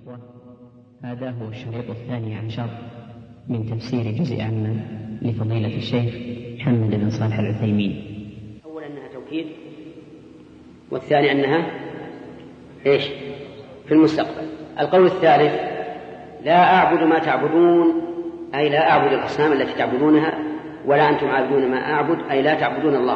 الإخوة، هذا هو الشريط 12 من تفسير جزء عامة لفضيلة الشيخ محمد بن صالح العثيمين. أولا أنها توكيد، والثاني أنها إيش؟ في المستقبل. القول الثالث: لا أعبد ما تعبدون، أي لا أعبد الأصنام التي تعبدونها، ولا أنتم عابدون ما أعبد، أي لا تعبدون الله.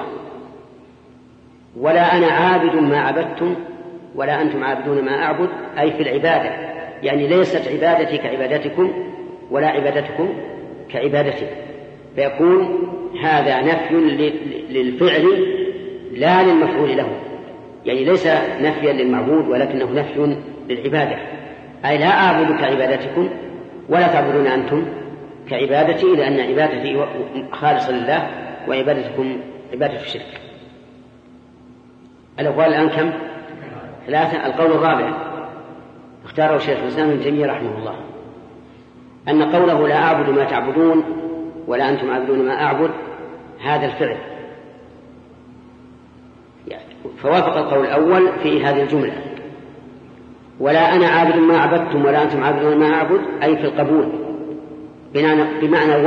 ولا أنا عابد ما عبدتم ولا أنتم عابدون ما أعبد، أي في العبادة، يعني ليست عبادتي كعبادتكم ولا عبادتكم كعبادتي. فيكون هذا نفي للفعل لا للمفعول له، يعني ليس نفيا للمعبود ولكنه نفي للعبادة، أي لا أعبد كعبادتكم ولا تعبدون أنتم كعبادتي، لأن عبادتي خالصة لله وعبادتكم عبادة الشرك. الأقوال الآن كم؟ 3. القول الرابع اختاره شيخ الإسلام ابن تيمية رحمه الله، أن قوله لا أعبد ما تعبدون ولا أنتم عابدون ما أعبد هذا الفعل، فوافق القول الأول في هذه الجملة: ولا أنا عابد ما عبدتم ولا أنتم عابدون ما أعبد، أي في القبول، بمعنى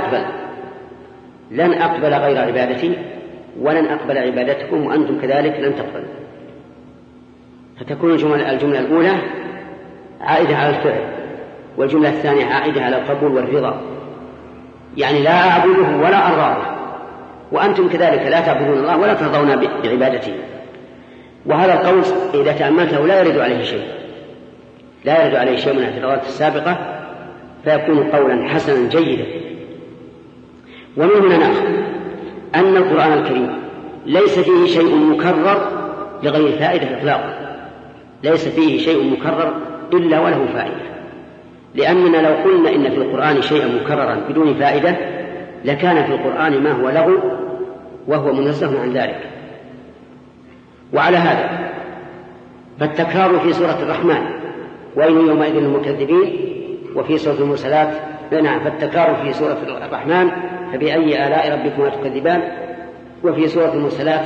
لن أقبل غير عبادتي ولن أقبل عبادتكم وأنتم كذلك لن تقبلوا. فتكون الجملة الأولى عائدة على الفعل، والجملة الثانية عائدة على القبول والرضا، يعني لا أعبده ولا أرضاه، وأنتم كذلك لا تعبدون الله ولا ترضون بعبادته. وهذا القول إذا تأملته لا يرد عليه شيء من الاعتراضات السابقة، فيكون قولا حسنا جيدا. ومن هنا نأخذ أن القرآن الكريم ليس فيه شيء مكرر لغير فائدة إطلاقا، ليس فيه شيء مكرر إلا وله فائدة، لأننا لو قلنا إن في القرآن شيئا مكررا بدون فائدة لكان في القرآن ما هو لغو وهو منزه عن ذلك. وعلى هذا فالتكرار في سورة الرحمن ويل يومئذ للمكذبين، وفي سورة المرسلات فالتكرار في سورة الرحمن فبأي آلاء ربكما تكذبان، وفي سورة المرسلات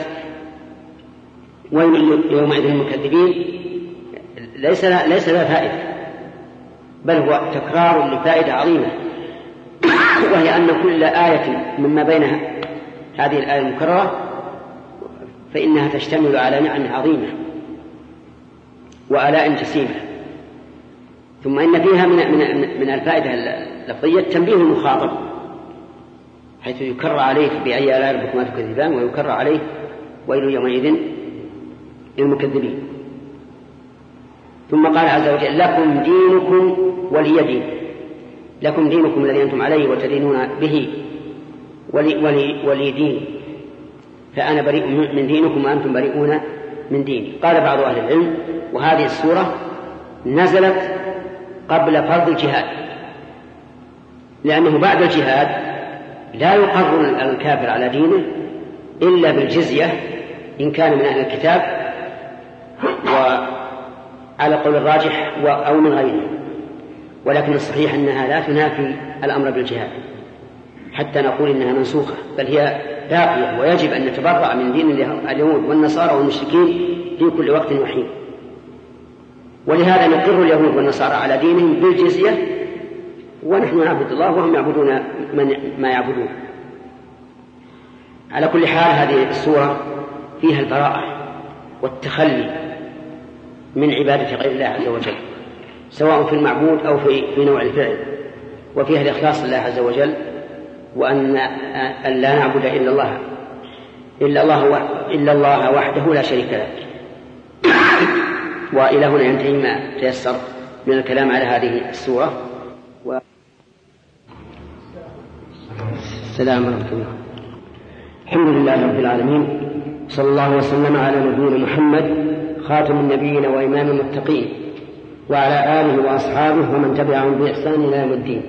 ويل يومئذ للمكذبين ليس لا فائدة، بل هو تكرار لفائدة عظيمة، وهي أن كل آية مما بين هذه الآية المكررة فإنها تشتمل على نعم عظيمة وآلاء جسيمة. ثم إن فيها من الفائدة اللفظية تنبيه المخاطب، حيث يكرر عليه بأي آلاء ربكما تكذبان، ويكرر عليه ويل يومئذ للمكذبين. ثم قال عز وجل: لكم دينكم ولي دين. لكم دينكم الذي أنتم عليه وتدينون به ولي دين، فأنا بريء من دينكم وأنتم بريئون من ديني. قال بعض أهل العلم: وهذه السورة نزلت قبل فرض الجهاد، لأنه بعد الجهاد لا يقر الكافر على دينه إلا بالجزية إن كان من أهل الكتاب، وعلى قول الراجح أو من غيره. ولكن الصحيح أنها لا تنافي الأمر بالجهاد حتى نقول إنها منسوخة، بل هي باقية، ويجب أن نتبرأ من دين اليهود والنصارى والمشركين في كل وقت وحين. ولهذا نقر اليهود والنصارى على دينهم بالجزية، ونحن نعبد الله وهم يعبدون ما يعبدون. على كل حال هذه السورة فيها البراءة والتخلي من عبادة غير الله عز وجل، سواء في المعبود أو في نوع الفعل، وفيها الإخلاص لله عز وجل، وأن لا نعبد إلا الله وحده لا شريك له. وإلى هنا ينتهي ما تيسر من الكلام على هذه السورة. السلام عليكم. الحمد لله رب العالمين، صلى الله وسلم على نبينا محمد خاتم النبيين وإمام المتقين، وعلى آله وأصحابه ومن تبعهم بإحسان إلى يوم الدين.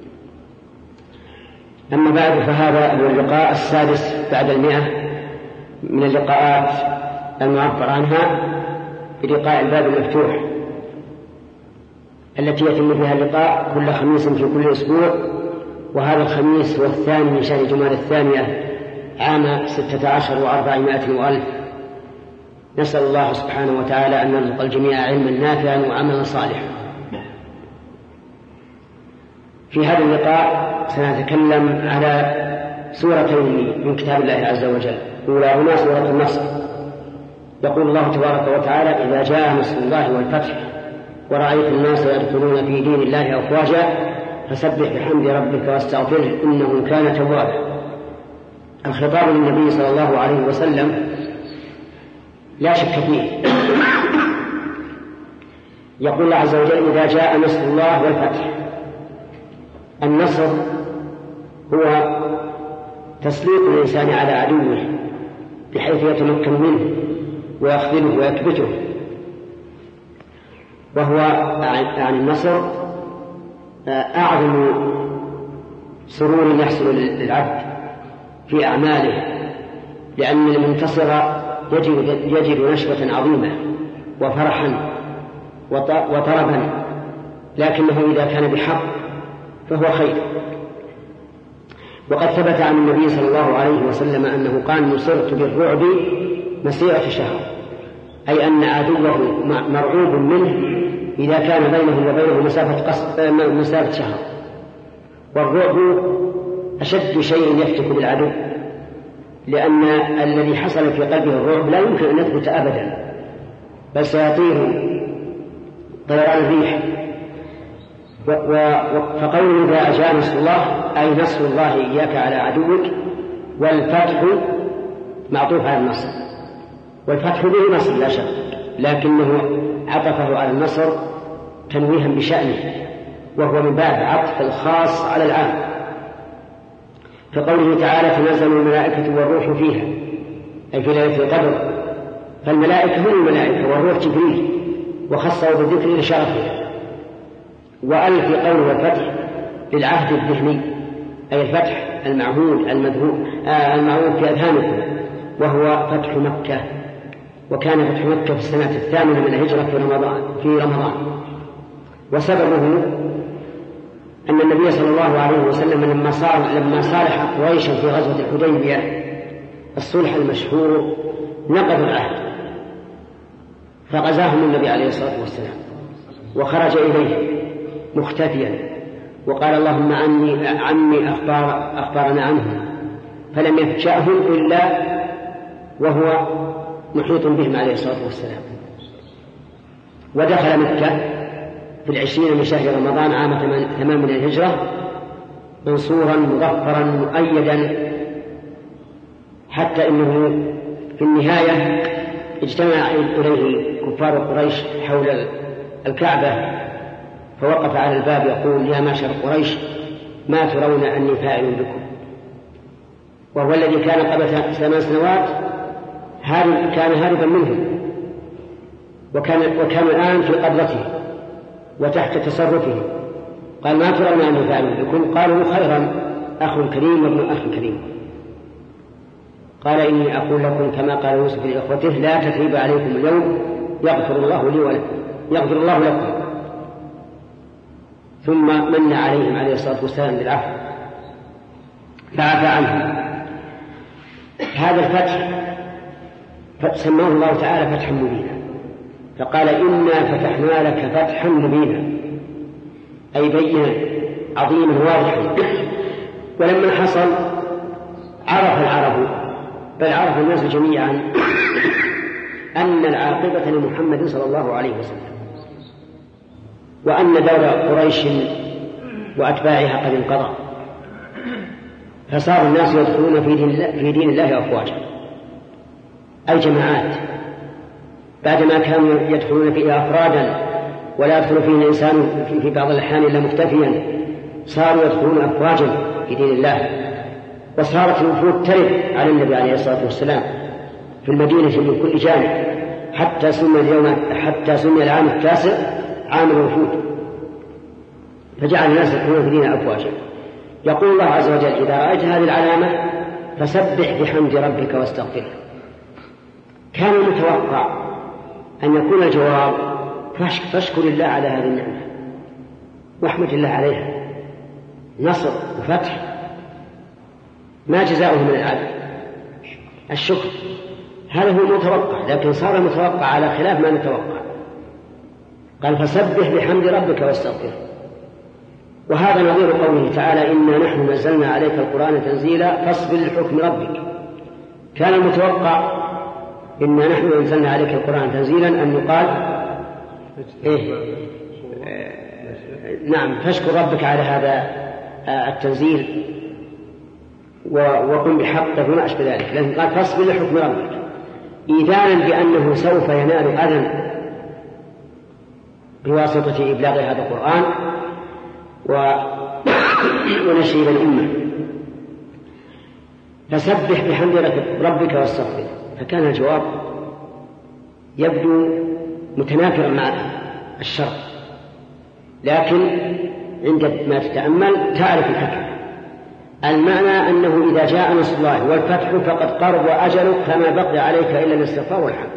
أما بعد، فهذا هو اللقاء السادس بعد 100 من اللقاءات المعبر عنها بلقاء الباب المفتوح، التي يتم فيها اللقاء كل خميس في كل أسبوع، وهذا الخميس هو 2 من شهر جمادى الثانية عام 16 و400 وألف. نسأل الله سبحانه وتعالى أن نرزق الجميع علما نافعا وعملا صالحا. في هذا اللقاء سنتكلم على سورتين من كتاب الله عز وجل. أولاهما سورة النصر. يقول الله تبارك وتعالى: إذا جاء نصر الله والفتح ورأيت الناس يدخلون في دين الله أفواجا فسبح بحمد ربك واستغفره إنه كان توابا. الخطاب للنبي صلى الله عليه وسلم لا شك فيه. يقول الله عز وجل: إذا جاء نصر الله والفتح. النصر هو تسليط الإنسان على عدوه بحيث يتمكن منه ويخذله ويكبته، وهو عن النصر أعظم سرور يحصل للعبد في أعماله، لأن المنتصر يجد نشوة عظيمة وفرحا وطربا، لكنه إذا كان بحق فهو خير. وقد ثبت عن النبي صلى الله عليه وسلم أنه قال: نصرت بالرعب مسيرة شهر، أي أن عدوه مرعوب منه إذا كان بينه وبينه مسافة شهر. والرعب أشد شيء يفتك بالعدو، لأن الذي حصل في قلبه الرعب لا يمكن أن يثبت أبدا، بل سيطير طيران الريح. فقوله: إذا جاء نصر الله أي نصر الله إياك على عدوك، والفتح معطوف على النصر، والفتح به نصر لا شك، لكنه عطفه على النصر تنويها بشأنه، وهو من باب عطف الخاص على العام. فقوله تعالى: تنزل الملائكة والروح فيها، أي في ليلة القدر، فالملائكة هم الملائكة والروح جبريل، وخصه بالذكر لشرفه. وألف قوله والفتح للعهد الذهني، أي الفتح المعهود المعهود في أذهانكم، وهو فتح مكة. وكان فتح مكة في السنة 8 من الهجرة في رمضان. وسببه أن النبي صلى الله عليه وسلم لما صالح قريشا في غزوة الحديبية الصلح المشهور نقضوا العهد، فغزاهم النبي عليه الصلاة والسلام وخرج إليه مختفيا، وقال: اللهم عني أخبارنا عنهم، فلم يفجأهم إلا وهو محيط بهم عليه الصلاة والسلام. ودخل مكة في 20 من شهر رمضان عام 8 من الهجرة منصورا مظفرا مؤيدا، حتى إنه في النهاية اجتمع إليه كفار قريش حول الكعبة، فوقف على الباب يقول: يا معشر قريش، ما ترون أني فاعل بكم؟ وهو الذي كان قبل 8 سنوات كان هاربا منهم، وكان الآن في قبضته وتحت تصرفه. قال: ما ترون أني فاعل بكم؟ قالوا: خيرا، أخ كريم وابن أخ كريم. قال: إني أقول لكم كما قال يوسف لإخوته: لا تثريب عليكم اليوم، يغفر الله لي ولكم، يغفر الله لكم. ثم من عليهم عليه الصلاة والسلام بالعفو فعفى عنهم. هذا الفتح سماه الله تعالى فتحا مبينا، فقال: إنا فتحنا لك فتحا مبينا، أي بينا عظيما واضحا. ولما حصل عرف العرب، بل عرف الناس جميعا، أن العاقبة لمحمد صلى الله عليه وسلم، وأن دور قريش وأتباعها قد انقضى، فصار الناس يدخلون في دين الله أفواجا، أي جماعات، بعدما كانوا يدخلون فيه أفرادا ولا يدخل فيه الإنسان في بعض الأحيان إلا مختفيا، صاروا يدخلون أفواجا في دين الله. وصارت الوفود ترد على النبي عليه الصلاة والسلام في المدينة من كل جانب، حتى سمي العام 9 عام الوفود، فجعل الناس يدخلون في دين أفواجا. يقول الله عز وجل: إذا رأيت هذه العلامة فسبح بحمد ربك واستغفره. كان متوقع أن يكون الجواب: فاشكر الله على هذه النعمة واحمد الله عليها. نصر وفتح، ما جزاؤه من العدل؟ الشكر. هذا هو المتوقع، لكن صار متوقع على خلاف ما نتوقع. قال: فسبح بحمد ربك واستغفره. وهذا نظير قوله تعالى إنا نحن نزلنا عليك القرآن تنزيلا فاصبر لحكم ربك. كان المتوقع إنا نحن نزلنا عليك القرآن تنزيلا أن يقال نعم فاشكر ربك على هذا التنزيل وقم بحقه وما أشبه ذلك، لكن قال فاصبر لحكم ربك إيذانا بأنه سوف ينال أذى بواسطة إبلاغ هذا القرآن ونشر الأمة. فسبح بحمد ربك واستغفره. فكان الجواب يبدو متنافرا مع الشرع، لكن عندما تتأمل تعرف الحكمة. المعنى أنه إذا جاء نصر الله والفتح فقد قرب أجلك فما بقي عليك إلا الاستغفار والحمد،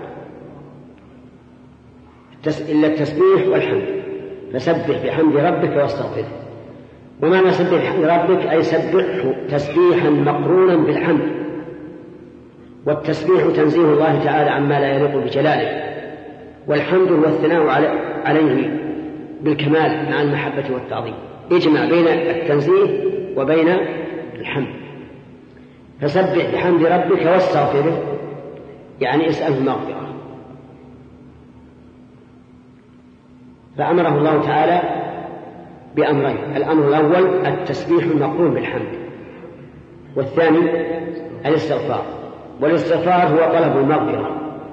إلا التسبيح والحمد. فسبح بحمد ربك واستغفره. ومعنى سبح بحمد ربك أي سبحه تسبيحا مقرونا بالحمد. والتسبيح تنزيه الله تعالى عما لا يليق بجلاله، والحمد هو الثناء عليه بالكمال مع المحبة والتعظيم. اجمع بين التنزيه وبين الحمد. فسبح بحمد ربك واستغفره يعني اسأله المغفرة. فأمره الله تعالى بأمرين: الأمر الأول التسبيح المقرون بالحمد، والثاني الاستغفار. والاستغفار هو طلب المغفرة،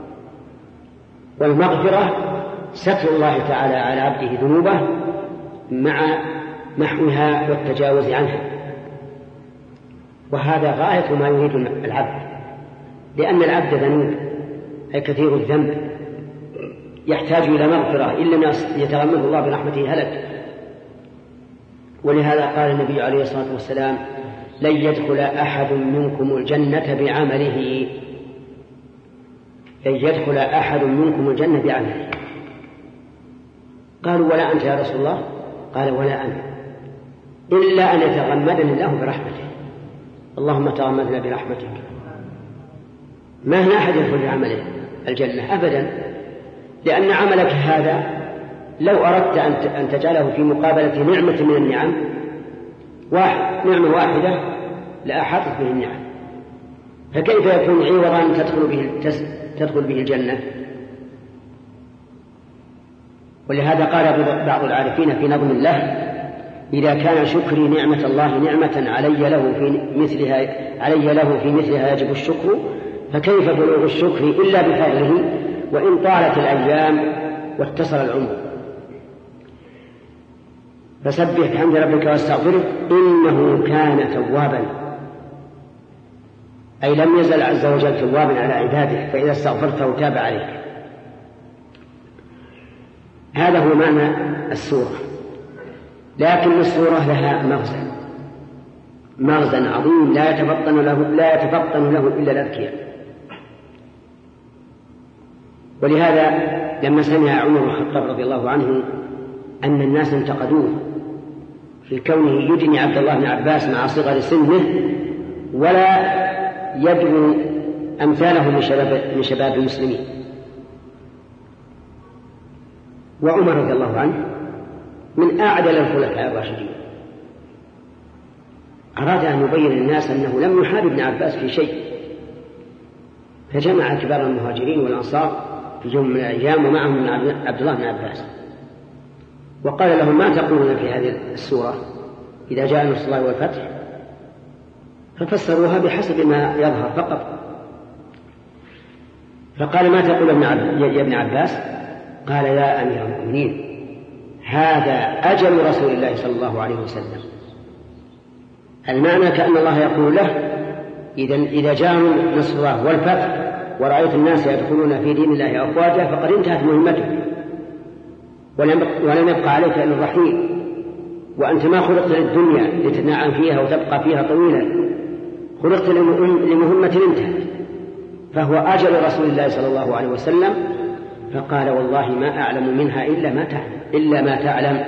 والمغفرة ستر الله تعالى على عبده ذنوبه مع محوها والتجاوز عنها. وهذا غاية ما يريد العبد، لأن العبد ذنوب أي كثير الذنب يحتاج إلى مغفرة، إلا الناس يتغمده الله برحمته هلك. ولهذا قال النبي عليه الصلاة والسلام: لن يدخل أحد منكم الجنة بعمله. لن يدخل أحد منكم الجنة بعمله. قالوا: ولا أنت يا رسول الله؟ قال: ولا أنا، إلا أن يتغمدني الله برحمته. اللهم تغمدنا برحمتك. ما هنا أحد يدخل بعمله الجنة أبدا، لأن عملك هذا لو أردت أن تجعله في مقابلة نعمة من النعم نعمة واحدة لأحاطت به النعم، فكيف يكون عوضا تدخل به الجنة؟ ولهذا قال بعض العارفين في نظم الله: إذا كان شكري نعمة الله نعمة علي له في مثلها يجب الشكر، فكيف بلوغ الشكر إلا بفضله وإن طالت الأيام واتصل العمر. فسبح بحمد ربك واستغفره إنه كان توابا، أي لم يزل عز وجل توابا على عباده، فإذا استغفرته تاب عليك. هذا هو معنى السورة. لكن السورة لها مغزى عظيم لا يتفطن له إلا الأذكياء. ولهذا لما سمع عمر بن الخطاب رضي الله عنه أن الناس انتقدوه في كونه يدني عبد الله بن عباس مع صغر سنه ولا يدعو أمثاله من شباب المسلمين، وعمر رضي الله عنه من أعدل الخلفاء الراشدين أراد أن يبين للناس أنه لم يحارب ابن عباس في شيء، فجمع كبار المهاجرين والأنصار في يوم من الأيام ومعهم عبد الله بن عباس، وقال لهم: ما تقولون في هذه السورة إذا جاء نصر الله والفتح؟ ففسروها بحسب ما يظهر فقط. فقال: ما تقول يا ابن عباس؟ قال: يا أمير المؤمنين، هذا أجل رسول الله صلى الله عليه وسلم. المعنى كأن الله يقول له: إذا جاء نصر الله والفتح ورأيت الناس يدخلون في دين الله أفواجا فقد انتهت مهمتك، ولم يبقى عليك إلا الرحيل، وأنت ما خلقت للدنيا لتتنعم فيها وتبقى فيها طويلا، خلقت لمهمة انتهت، فهو أجل رسول الله صلى الله عليه وسلم. فقال: والله ما أعلم منها إلا ما تعلم.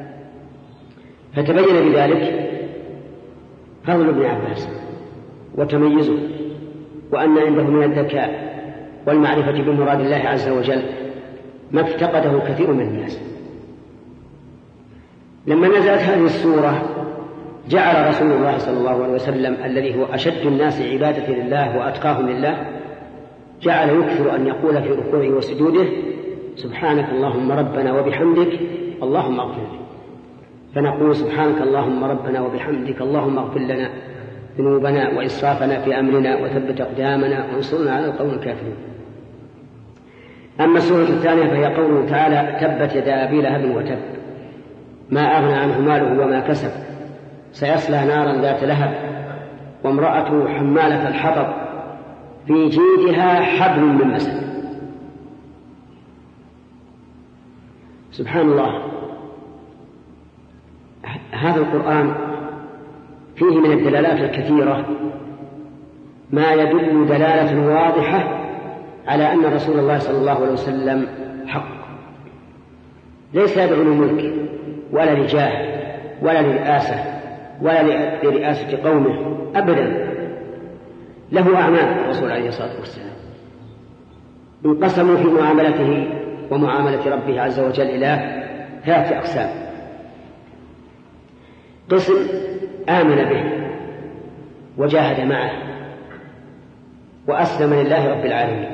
فتبين بذلك فضل ابن عباس وتميزه، وأن عنده من الذكاء والمعرفة بمراد الله عز وجل ما افتقده كثير من الناس. لما نزلت هذه السورة جعل رسول الله صلى الله عليه وسلم الذي هو أشد الناس عبادة لله وأتقاهم لله جعل يكثر أن يقول في ركوعه وسجوده سبحانك اللهم ربنا وبحمدك اللهم اغفر لي. فنقول سبحانك اللهم ربنا وبحمدك اللهم اغفر لنا ذنوبنا وإسرافنا في أمرنا وثبت أقدامنا وانصرنا على القوم الكافرين. أما السورة الثانية فهي قوله تعالى تبت يدا أبي لهب وتب ما أغنى عنه ماله وما كسب سيصلى نارا ذات لهب وامرأته حمالة الحطب في جيدها حبل من مسد. سبحان الله، هذا القرآن فيه من الدلالات الكثيرة ما يدل دلالة واضحة على أن رسول الله صلى الله عليه وسلم حق، ليس يدعو للملك ولا لجاه ولا لرئاسة ولا لرئاسة قومه أبدا، له أعمال الرسول عليه الصلاة والسلام انقسموا في معاملته ومعاملة ربه عز وجل إلى 3 أقسام. قسم آمن به وجاهد معه وأسلم لله رب العالمين،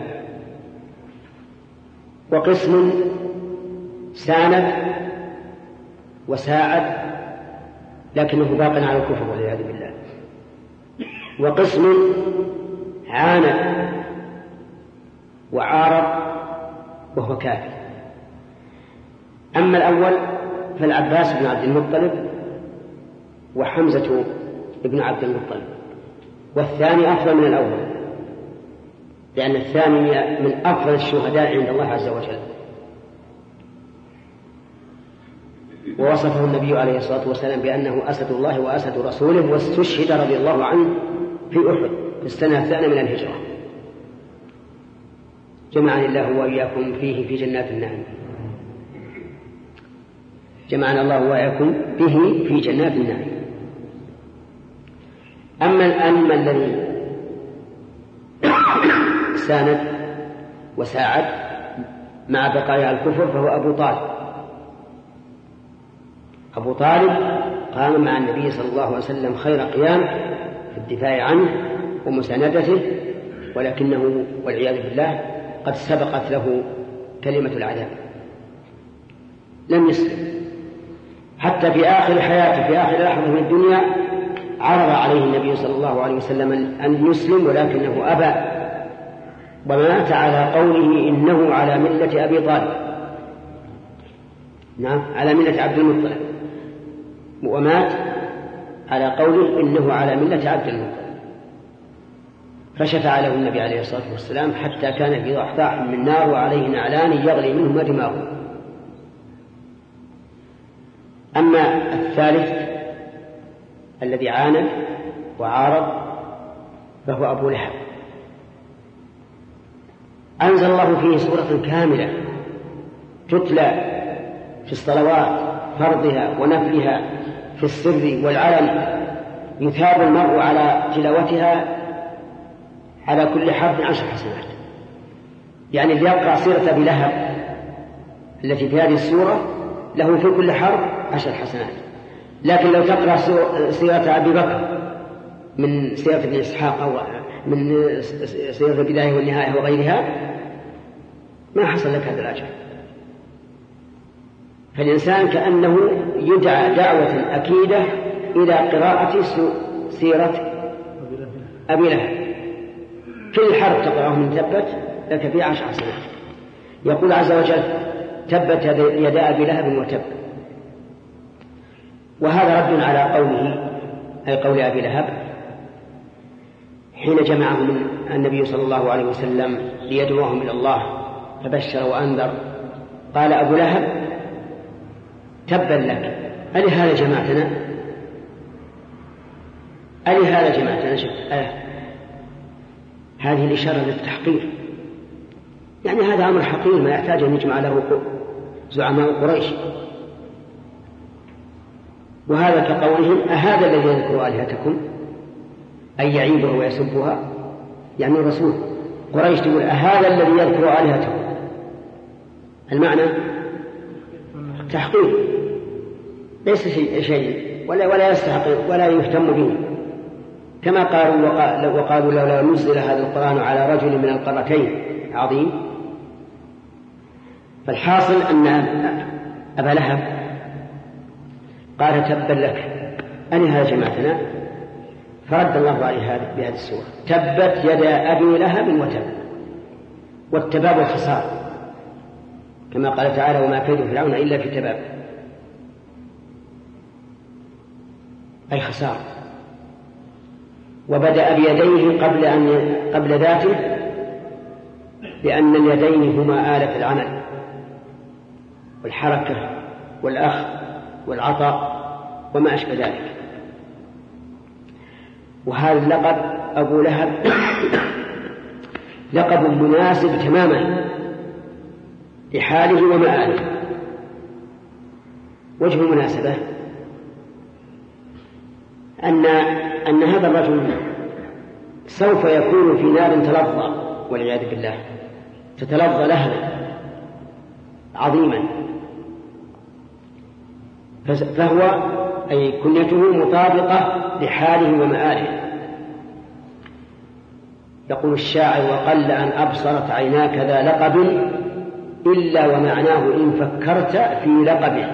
وقسم ساند وساعد لكنه باق على الكفر والعياذ بالله، وقسم عاند وعارض وهو كافر. أما الأول فالعباس بن عبد المطلب وحمزة بن عبد المطلب، والثاني أفضل من الأول لأن الثاني من أفضل الشهداء عند الله عز وجل. ووصفه النبي عليه الصلاة والسلام بأنه أسد الله وأسد رسوله، واستشهد رضي الله عنه في أحد في السنة الثانية من الهجرة. جمعني الله وإياكم فيه في جنات النعيم. جمعنا الله وإياكم به في جنات النعيم. أما الذي ساند وساعد مع بقايا الكفر فهو أبو طالب قام مع النبي صلى الله عليه وسلم خير قيام في الدفاع عنه ومساندته، ولكنه والعياذ بالله قد سبقت له كلمة العذاب، لم يسلم حتى في آخر حياته في آخر لحظة من الدنيا عرض عليه النبي صلى الله عليه وسلم أن يسلم ولكنه أبى، ومات على قوله إنه على ملة أبي طالب، نعم على ملة عبد المطلب، ومات على قوله إنه على ملة عبد المطلب. فشفع له النبي عليه الصلاة والسلام حتى كان في ضحضاح من نار وعليه نعلان يغلي منهما دماغه. أما الثالث الذي عاند وعارض فهو أبو لهب، أنزل الله فيه سورة كاملة تتلى في الصلوات فرضها ونفلها في السر والعلن، يثاب المرء على تلاوتها على كل حرف 10 حسنات. يعني اللي يقرأ سيرة أبي لهب التي في هذه السورة له في كل حرف 10 حسنات، لكن لو تقرأ سيرة أبي بكر من سيرة ابن إسحاق أو من سيرة البداية والنهاية وغيرها ما حصل لك هذا الأجر. فالإنسان كأنه يدعى دعوة أكيدة إلى قراءة سيرة أبي لهب، كل حرف تقرأه من تبت لك فيه 10 حسنات. يقول عز وجل تبت يدا أبي لهب وتب، وهذا رد على قوله أي قول أبي لهب حين جمعهم النبي صلى الله عليه وسلم ليدعوهم إلى الله فبشر وأنذر. قال أبو لهب تبا لك ألهذا جمعتنا، ألهذا جمعتنا. هذه الإشارة للتحقير، يعني هذا أمر حقير ما يحتاج أن يجمع له زعماء قريش. وهذا كقولهم أهذا الذي يذكر آلهتكم أي يعيبها ويسبها، يعني الرسول قريش تقول أهذا الذي يذكر آلهتكم، المعنى تحقير. ليس شيء ولا يستحق ولا يهتم به، كما وقالوا لولا نزل هذا القرآن على رجل من القرتين عظيم. فالحاصل أن أبا لهب قال تبا لك ألهذا جماعتنا، فرد الله عليه بهذه السورة تبت يدا أبي لهب وتب. والتباب الخسار كما قال تعالى وما كيد فرعون إلا في تباب، أي خسار. وبدأ بيديه قبل ذاته، لأن اليدين هما آلة العمل والحركة والأخذ والعطاء وما أشبه ذلك. وهذا اللقب أبو لهب لقب مناسب تماما لحاله ومآله. وجه المناسبة أن هذا الرجل سوف يكون في نار تلظى والعياذ بالله، تتلظى لهبا عظيما، فهو أي كنيته مطابقة لحاله ومآله. يقول الشاعر وقل أن أبصرت عيناك ذا لقب إلا ومعناه إن فكرت في لقبه.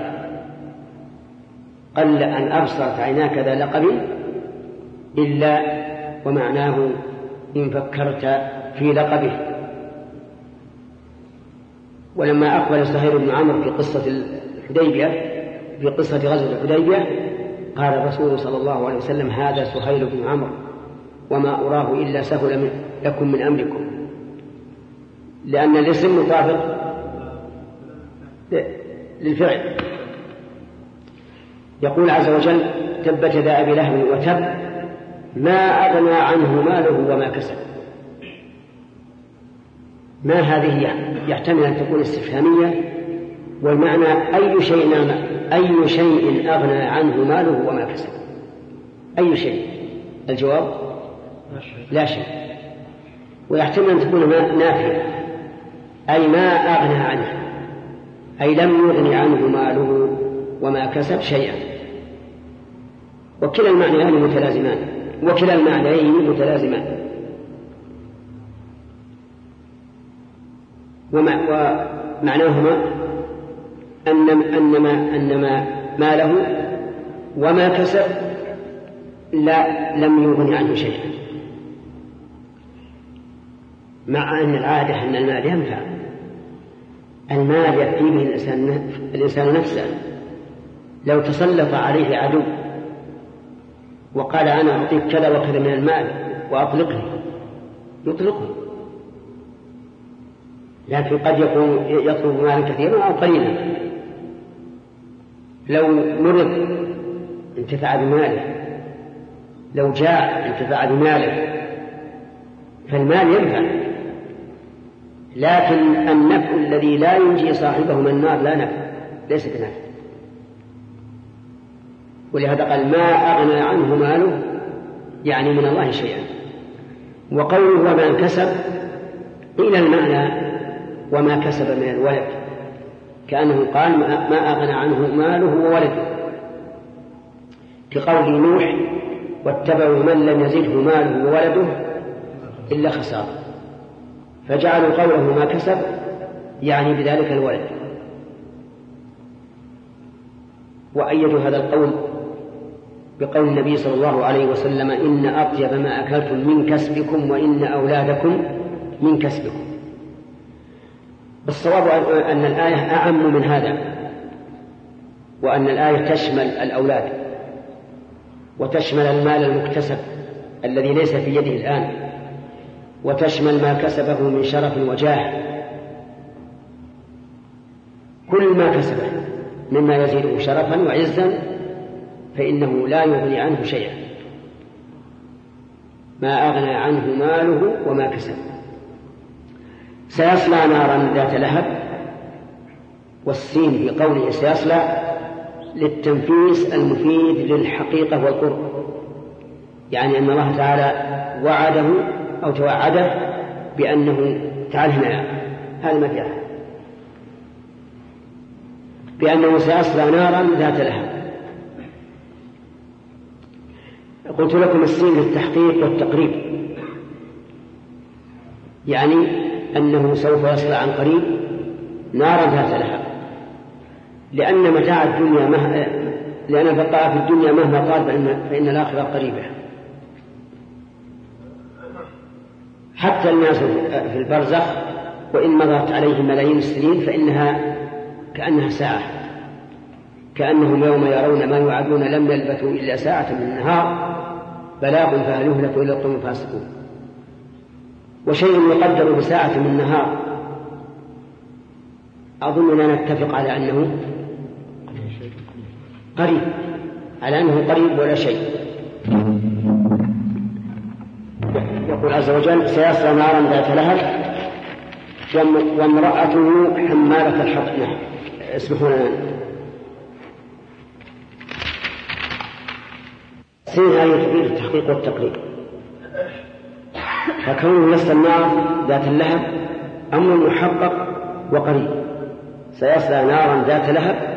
قل أن أبصرت عيناك ذا لقب إلا ومعناه إن فكرت في لقبه. ولما أقبل زهير بن عمرو في قصة الحديبية في قصة غزوة الحديبية قال الرسول صلى الله عليه وسلم هذا سهيل بن عمرو وما أراه إلا سهل لكم من أمركم، لأن الاسم مطابق للفعل. يقول عز وجل تبت يدا أبي لهب وتب ما أغنى عنه ماله وما كسب. ما هذه يحتمل أن تكون استفهامية، والمعنى أي شيء أغنى عنه ماله وما كسب. أي شيء؟ الجواب لا شيء. ويحتمل أن تكون نافية أي ما أغنى عنه، أي لم يغني عنه ماله وما كسب شيئا. وكلا المعنيين متلازمان. ومعناهما أن ماله وما كسب لم يغني عنه شيئا، مع أن العادة أن المال ينفع. المال يأتي به الإنسان نفسه. لو تسلط عليه عدو وقال أنا أعطيك كذا وكذا من المال وأطلقني يطلقه، لكن قد يكون يطلب مالا كثيرا أو قليلا. لو مرض انتفع بماله، لو جاع انتفع بماله، فالمال ينفع. لكن النفع الذي لا ينجي صاحبه من النار لا نفع، ليس بنفع. ولهذا قال ما أغنى عنه ماله، يعني من الله شيئا. وقوله وما انكسب إلى المعنى وما كسب من الولد، كأنه قال ما أغنى عنه ماله وولده، كقول نوح واتبعوا من لم يزده ماله وولده إلا خسارة، فجعلوا قوله ما كسب يعني بذلك الولد. وأيدوا هذا القول بقول النبي صلى الله عليه وسلم إن أطيب ما أكلتم من كسبكم وإن أولادكم من كسبكم. بالصواب أن الآية أعم من هذا، وأن الآية تشمل الأولاد وتشمل المال المكتسب الذي ليس في يده الآن، وتشمل ما كسبه من شرف وجاه. كل ما كسبه مما يزيده شرفا وعزا فإنه لا يغني عنه شيئا. ما أغنى عنه ماله وما كسب. سيصلى نارا ذات لهب، والسين في قوله سيصلى للتنفيس المفيد للحقيقة والقرب، يعني أن الله تعالى وعده أو توعده بأنه تعالى هنا هذا ما فيها، بأنه سيصلى نارا ذات لهب. قلت لكم السين للتحقيق والتقريب، يعني أنه سوف يصل عن قريب نارا ذات لهب، لأن متاع الدنيا لأن البقاء في الدنيا مهما طال فإن الآخرة قريبة. حتى الناس في البرزخ وإن مضت عليهم ملايين السنين فإنها كأنها ساعة، كأنهم يوم يرون ما يوعدون لم يلبثوا إلا ساعة من النهار بلاغ فهل يهلك إلا القوم الفاسقون. وشيء يقدر بساعة من النهار أظننا نتفق على أنه قريب، على أنه قريب ولا شيء. يقول عز وجل سيصلى نارا ذات لهب وامرأته حمالة الحطب. اسمحوا لنا، سين هذه تفيد التحقيق والتقريب، فكونه يصلى النار ذات اللهب أمر محقق وقريب. سيصلى نارا ذات لهب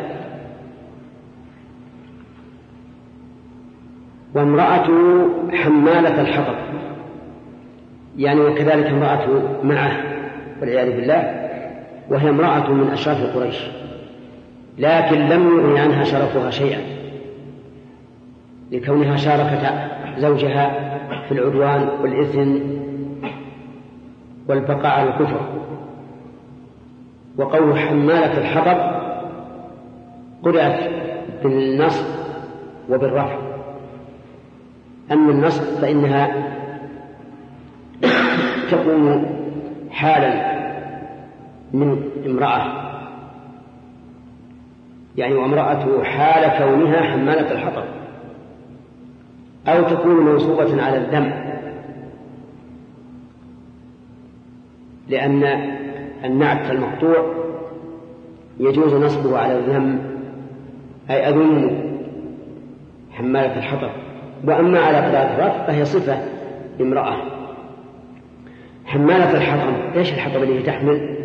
وامرأته حمالة الحطب، يعني وكذلك امرأته معه والعياذ بالله، وهي امرأة من أشراف قريش، لكن لم يغن عنها شرفها شيئا لكونها شاركت زوجها في العدوان والإثم والبقاء على الكفر. وقول حمالة الحطب قرأت بالنصب وبالرفع. أما النصب فإنها تكون حالا من امرأة، يعني وامرأته حال كونها حمالة الحطب، أو تكون منصوبة على الذم، لأن النعت المقطوع يجوز نصبه على الذم، أي أذم حمالة الحطب. وأما على قراءة الرفع فهي صفة امرأة حمالة الحطب. إيش الحطب اللي تحمل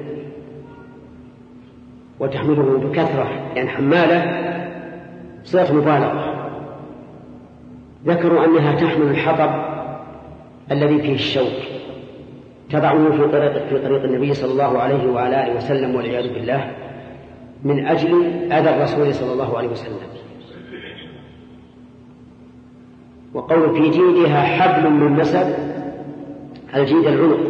وتحمله بكثرة؟ يعني حمالة صيغة مبالغة. ذكروا أنها تحمل الحطب الذي فيه الشوك، تضعه في طريق النبي صلى الله عليه وعلى آله وسلم والعياذ بالله من أجل أذى الرسول صلى الله عليه وسلم. وقول في جيدها حبل من مسد، الجيد العنق،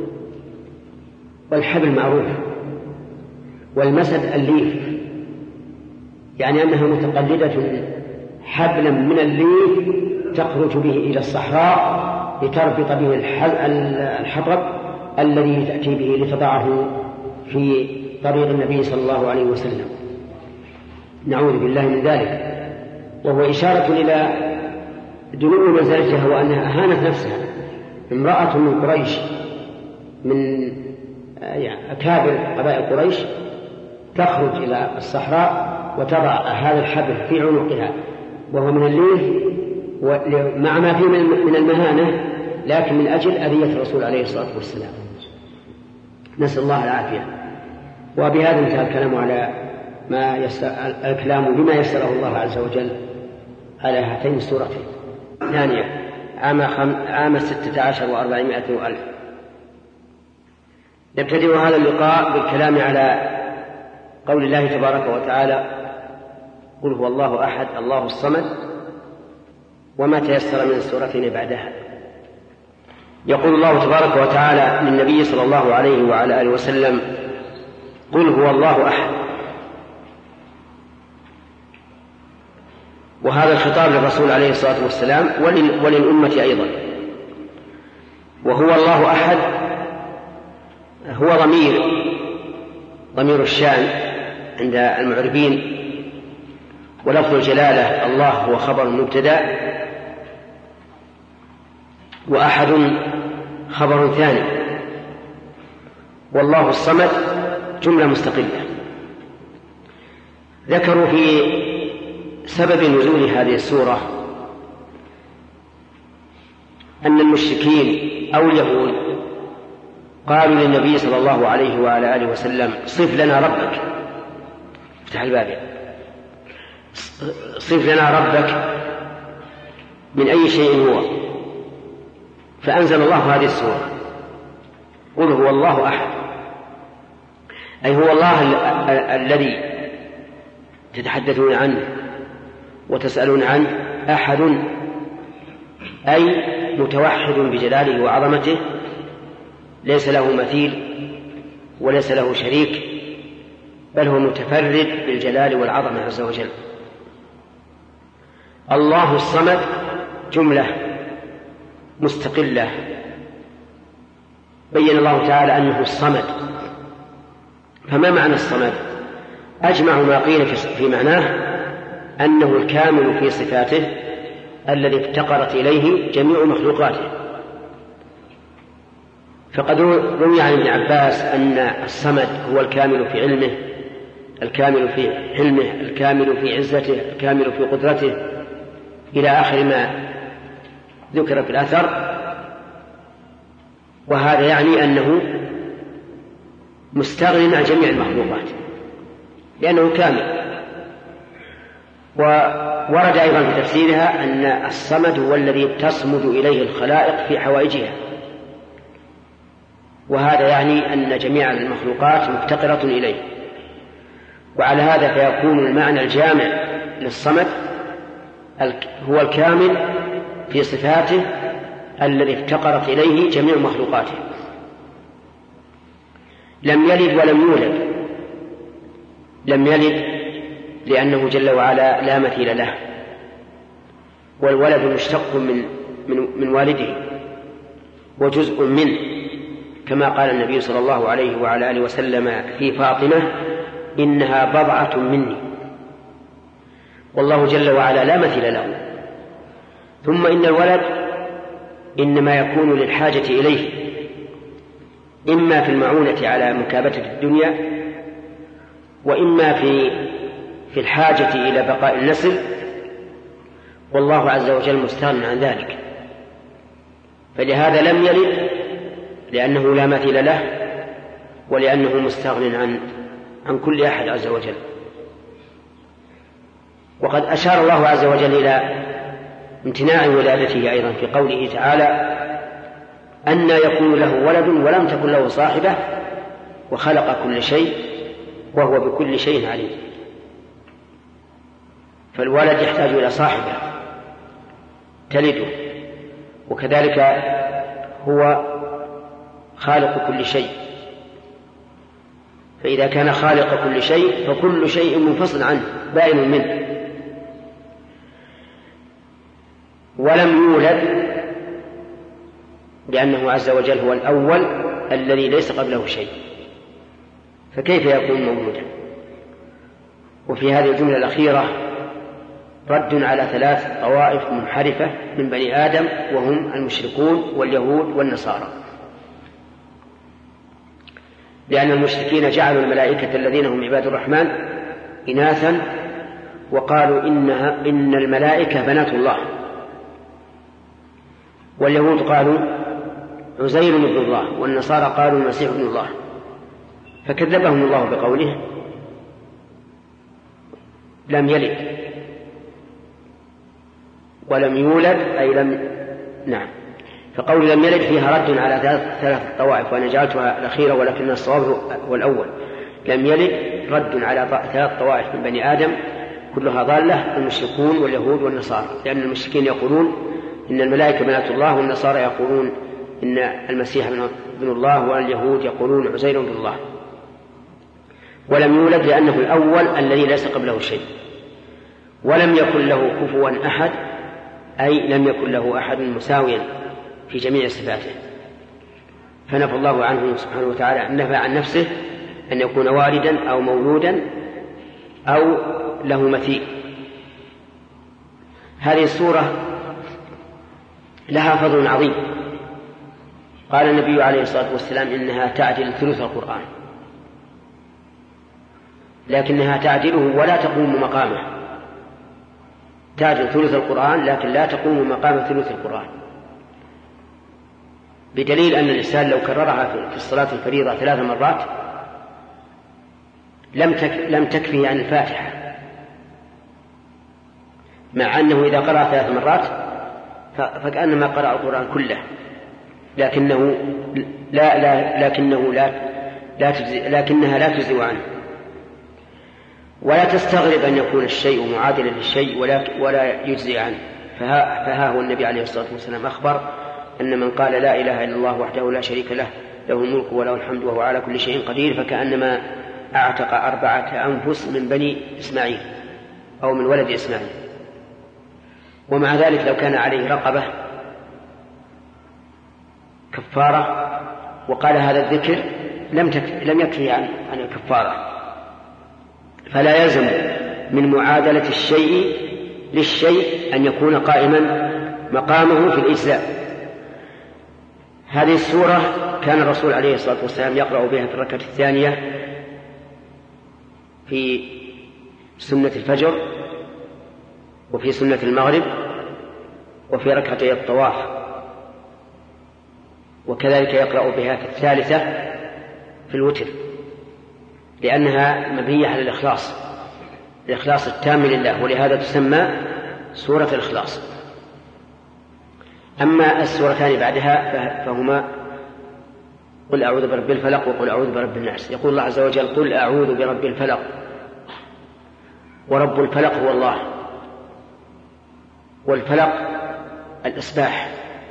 والحبل معروف، والمسد الليف، يعني أنها متقلدة حبلا من الليف تخرج به إلى الصحراء لتربط به الحطب الذي تأتي به لتضعه في طريق النبي صلى الله عليه وسلم. نعوذ بالله من ذلك. وهو إشارة إلى دنو منزلتها وأنها أهانت نفسها. امرأة من قريش من أكابر قبائل قريش تخرج إلى الصحراء وتضع هذا الحبل في عنقها وهو من الليف مع ما فيه من المهانة، لكن من أجل أذية الرسول عليه الصلاة والسلام. نسأل الله العافية. وبهذا انتهى الكلام على الكلام بما يسره الله عز وجل على هاتين السورتين. ثانية عام 16 و400 وألف. نبتدئ هذا اللقاء بالكلام على قول الله تبارك وتعالى: قل هو الله أحد الله الصمد، وما تيسر من السورتين بعدها. يقول الله تبارك وتعالى للنبي صلى الله عليه وعلى آله وسلم: قل هو الله أحد. وهذا الخطاب للرسول عليه الصلاة والسلام وللأمة أيضا. وهو الله أحد هو ضمير الشأن عند المعربين، ولفظ الجلالة الله هو خبر مبتدأ، وأحد خبر ثاني، والله الصمد جملة مستقلة. ذكروا في سبب نزول هذه السورة أن المشركين أو اليهود قالوا للنبي صلى الله عليه وعلى آله وسلم: صف لنا ربك. افتح الباب. صف لنا ربك من أي شيء هو، فأنزل الله هذه السورة: قل هو الله أحد، أي هو الله الذي تتحدثون عنه وتسألون عنه أحد، أي متوحد بجلاله وعظمته، ليس له مثيل وليس له شريك، بل هو متفرد بالجلال والعظمة عز وجل. الله الصمد جملة مستقلة، بين الله تعالى أنه الصمد. فما معنى الصمد؟ أجمع ما قيل في معناه أنه الكامل في صفاته الذي افتقرت إليه جميع مخلوقاته. فقد روي عن ابن عباس أن الصمد هو الكامل في علمه، الكامل في حلمه، الكامل في عزته، الكامل في قدرته، إلى آخر ما ذكر في الأثر. وهذا يعني أنه مستغن عن جميع المخلوقات لأنه كامل. وورد أيضا في تفسيرها أن الصمد هو الذي تصمد إليه الخلائق في حوائجها، وهذا يعني أن جميع المخلوقات مفتقرة إليه. وعلى هذا فيكون المعنى الجامع للصمد هو الكامل في صفاته الذي افتقرت إليه جميع مخلوقاته. لم يلد ولم يولد. لم يلد لأنه جل وعلا لا مثيل له، والولد مشتق من والده وجزء منه، كما قال النبي صلى الله عليه وعلى آله وسلم في فاطمة: إنها بضعة مني. والله جل وعلا لا مثيل له. ثم إن الولد إنما يكون للحاجة إليه، إما في المعونة على مكابدة الدنيا، وإما في الحاجة إلى بقاء النسل، والله عز وجل مستغن عن ذلك. فلهذا لم يلد لأنه لا مثيل له، ولأنه مستغن عن كل أحد عز وجل. وقد أشار الله عز وجل إلى امتناع ولادته أيضا في قوله تعالى: أن يكون له ولد ولم تكن له صاحبة وخلق كل شيء وهو بكل شيء عليم. فالولد يحتاج إلى صاحبة تلده، وكذلك هو خالق كل شيء. فإذا كان خالق كل شيء فكل شيء منفصل عنه بائن منه. ولم يولد لأنه عز وجل هو الأول الذي ليس قبله شيء، فكيف يكون مولودا؟ وفي هذه الجملة الأخيرة رد على 3 طوائف منحرفة من بني آدم، وهم المشركون واليهود والنصارى. لأن المشركين جعلوا الملائكة الذين هم عباد الرحمن إناثا، وقالوا إن الملائكة بنات الله. واليهود قالوا عزير ابن الله، والنصارى قالوا المسيح ابن الله. فكذبهم الله بقوله لم يلد ولم يولد، أي نعم. فقول لم يلد فيها رد على 3 طوائف، وأنا جعلتها الأخيرة ولكن الصواب هو الأول. لم يلد رد على 3 طوائف من بني آدم كلها ضالة: المشركون واليهود والنصارى. لأن المشركين يقولون إن الملائكة بنات الله، والنصارى يقولون إن المسيح ابن الله، واليهود يقولون عزير ابن الله. ولم يولد لأنه الأول الذي ليس قبله شيء. ولم يكن له كفوا أحد، أي لم يكن له أحد مساويا في جميع صفاته. فنفى الله عنه سبحانه وتعالى، نفى عن نفسه أن يكون والدا أو مولودا أو له مثيل. هذه السورة لها فضل عظيم. قال النبي عليه الصلاة والسلام إنها تعدل ثلث القرآن، لكنها تعدله ولا تقوم مقامه. تعدل ثلث القرآن لكن لا تقوم مقام ثلث القرآن، بدليل أن الإنسان لو كررها في الصلاة الفريضة 3 مرات لم تكفي عن الفاتحة، مع أنه إذا قرأ 3 مرات فكأنما قرأ القرآن كله، لكنها لا تجزئ عنه. ولا تستغرب أن يكون الشيء معادلا للشيء ولا يجزئ عنه. فها هو النبي عليه الصلاة والسلام أخبر أن من قال لا إله إلا الله وحده لا شريك له له الملك وله الحمد وهو على كل شيء قدير، فكأنما أعتق 4 أنفس من بني إسماعيل أو من ولد إسماعيل. ومع ذلك لو كان عليه رقبة كفارة وقال هذا الذكر لم يكفي عن الكفارة. فلا يلزم من معادلة الشيء للشيء أن يكون قائما مقامه في الإجزاء. هذه السورة كان الرسول عليه الصلاة والسلام يقرأ بها في الركعة الثانية في سنة الفجر وفي سنة المغرب وفي ركعتي الطواف، وكذلك يقرأ بها في الثالثة في الوتر، لأنها مبنية على الإخلاص التام لله، ولهذا تسمى سورة الإخلاص. أما السورتان بعدها فهما قل أعوذ برب الفلق وقل أعوذ برب الناس. يقول الله عز وجل قل أعوذ برب الفلق، ورب الفلق هو الله، والفلق الإصباح،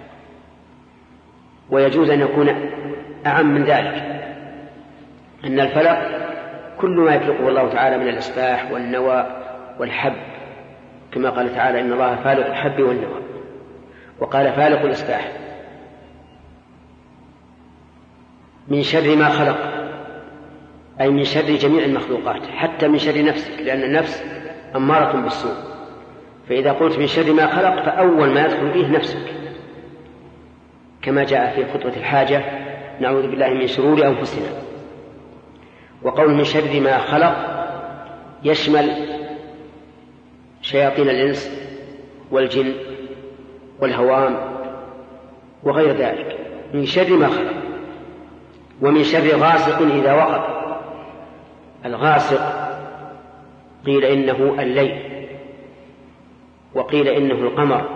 ويجوز أن يكون أعم من ذلك، أن الفلق كل ما يفلقه الله تعالى من الإصباح والنوى والحب، كما قال تعالى إن الله فالق الحب والنوى، وقال فالق الإصباح. من شر ما خلق، أي من شر جميع المخلوقات، حتى من شر نفسك، لأن النفس أمارة بالسوء. فإذا قلت من شر ما خلق فأول ما يدخل فيه نفسك، كما جاء في خطبة الحاجة نعوذ بالله من شرور أنفسنا. وقول من شر ما خلق يشمل شياطين الإنس والجن والهوام وغير ذلك، من شر ما خلق. ومن شر غاسق إذا وقب. الغاسق قيل إنه الليل، وقيل إنه القمر،